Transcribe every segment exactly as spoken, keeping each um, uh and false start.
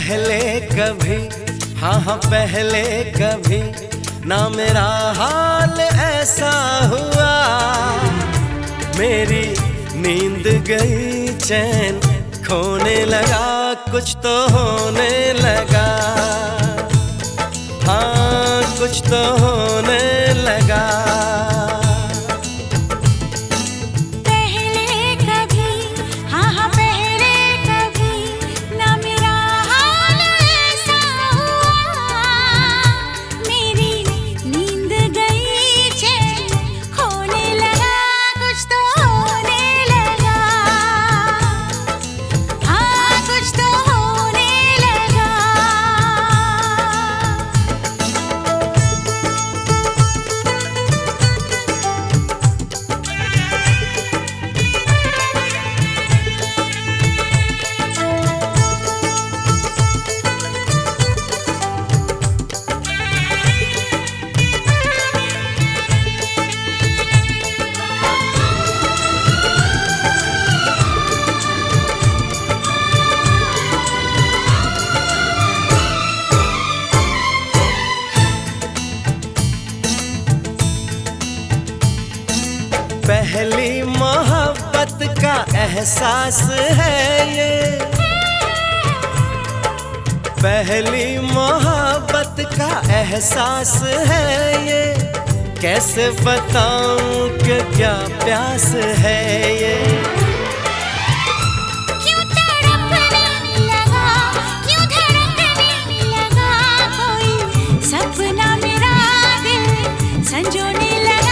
पहले कभी, हाँ हाँ पहले कभी ना मेरा हाल ऐसा हुआ। मेरी नींद गई, चैन खोने लगा, कुछ तो होने लगा, हाँ कुछ तो होने लगा। पहली मोहब्बत का एहसास है ये, पहली मोहब्बत का एहसास है ये। कैसे बताऊं कि क्या प्यास है ये। क्यों तड़पने लगा, क्यों धड़कने लगा, कोई सपना मेरा दिल संजोने लगा।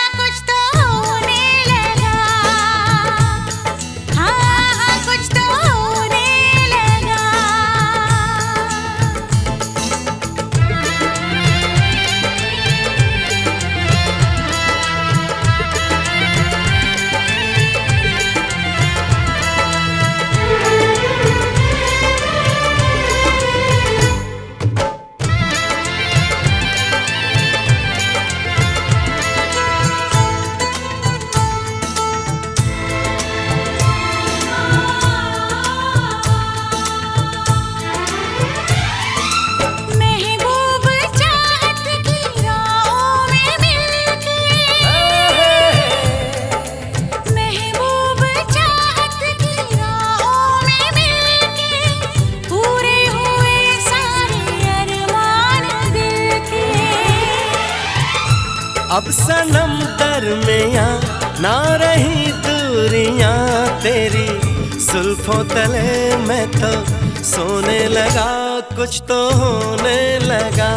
अब सनम दरमियाँ ना रही दूरियां तेरी, जुल्फों तले मैं तो सोने लगा, कुछ तो होने लगा,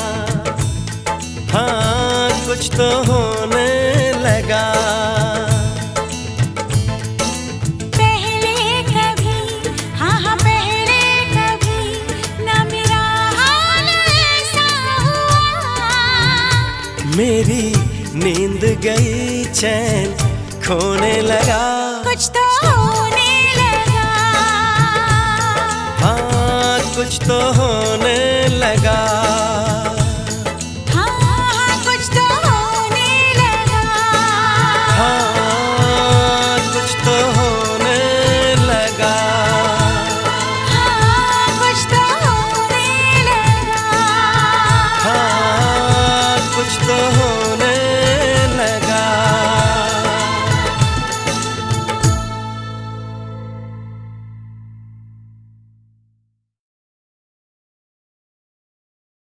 हाँ कुछ तो होने लगा। पहले कभी, हाँ हाँ पहले कभी ना मेरा हाल ऐसा हुआ। मेरी नींद गई, चैन खोने लगा, कुछ तो होने लगा, हाँ कुछ तो होने